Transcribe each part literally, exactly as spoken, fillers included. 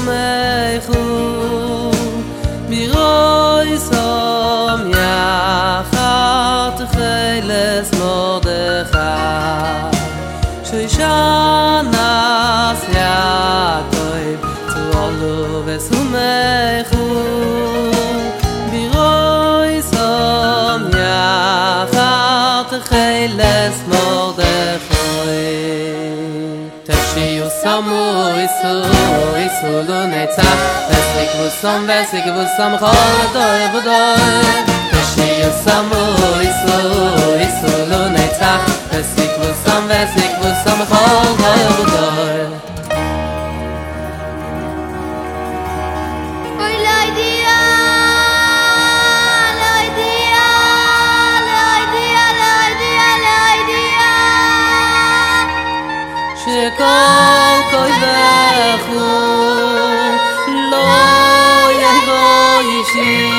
וסומכו בירוי סום יחד תחילס מרדכי שוישנס יעקב תועלו וסומכו בירוי סום יחד תחילס מרדכי תשיו סמו איסו איסו לא נצח וסיקבו סום וסיקבו סום כל דוי ודוי תשיו סמו איסו איסו לא נצח וסיקבו סום וסיקבו סום כל דוי ודוי שכל כויבכו לא יבוא אישי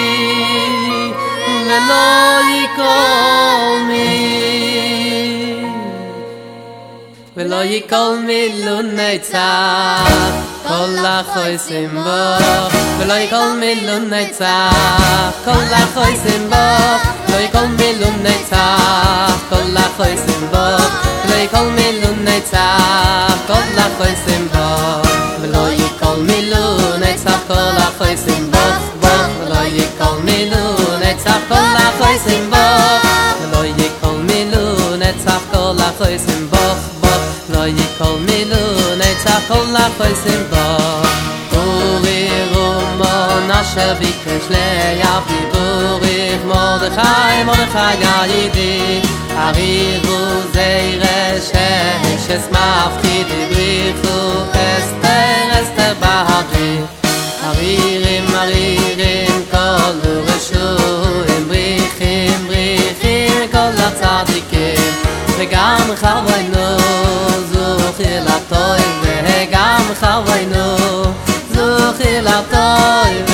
ולא יקול מי ולא יקול מי לא נצח כל החויסים בו ולא יקול מי לא נצח כל החויסים בו לא יקול מי לא נצח כל החויסים בו ולא יקול מי לא נצח כל החויסים בו ולא יקול מי לא נצח כל החויסים בו ולא יקול מי לא נצח כל החויסים בו ולא יקול מי לא נצח כל החויסים בו לא יקול מי לא נצח כל החויסים בו בוריך ומונשה ביקש ליפי בוריך מרדכי מרדכי ידידי אריכו זרש שש מפחידי בריחו אסתר אסתר בהרי ארירים ארירים כל רשועים בריחים בריחים כל הצדיקים וגם חווינו זוכי לטוי וגם חווינו זוכי לטוי